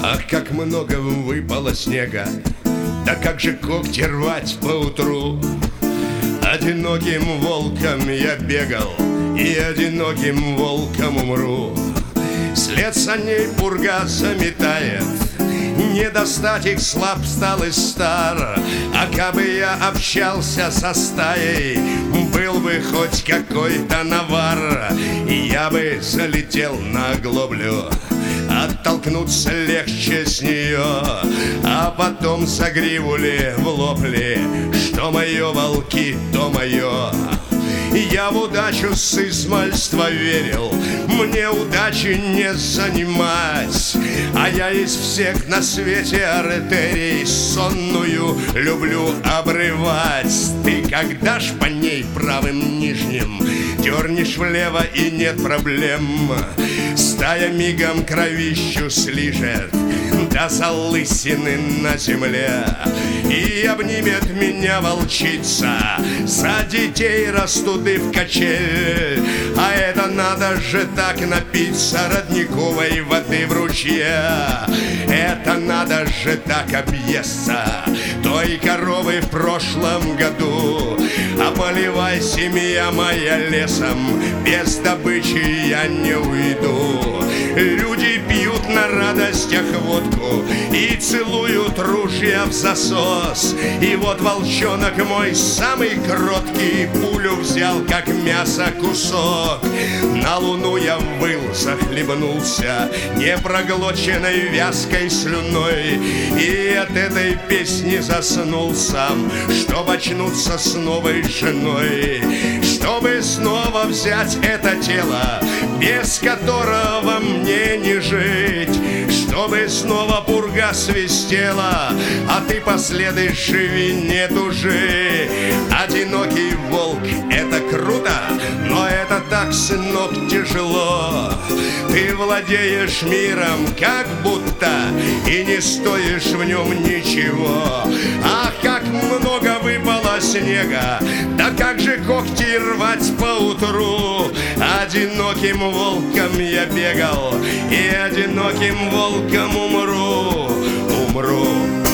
Ах, как много выпало снега, да как же когти рвать поутру. Одиноким волком я бегал, и одиноким волком умру. След саней пурга заметает, не достать их, слаб стал и стар. А кабы я общался со стаей, был бы хоть какой-то навар, и я бы залетел на оглоблю. Оттолкнуться легче с нее, а потом за гриву ли в лоб ли. Что мое, волки, то мое. Я в удачу с измальства верил, мне удачи не занимать. А я из всех на свете артерий сонную люблю обрывать. Ты когда ж по ней правым нижним дернешь влево, и нет проблем. Стая мигом кровищу слижет до залысины на земле, и обнимет меня волчица, за детей растуды в качель. А это надо же так напиться родниковой воды в ручье. Это надо же так объесться той коровы в прошлом году. А поливай, семья моя, лесом, без добычи я не уйду. Люди пьют на радостях водку и целуют ружья в засос. И вот волчонок мой, самый кроткий, пулю взял, как мясо, кусок. На луну я выл, захлебнулся непроглоченной вязкой слюной, и от этой песни заснул сам, чтоб очнуться с новой женой. Чтобы снова взять это тело, без которого мне не жить. Чтобы снова пурга свистела, а ты последуешь, живи, не тужи. Одинокий волк — это круто, но это так, сынок, тяжело. Ты владеешь миром как будто и не стоишь в нем ничего. Ах, как много выпало снега, да как же когти рвать поутру. Одиноким волком я бегал, и одиноким волком умру.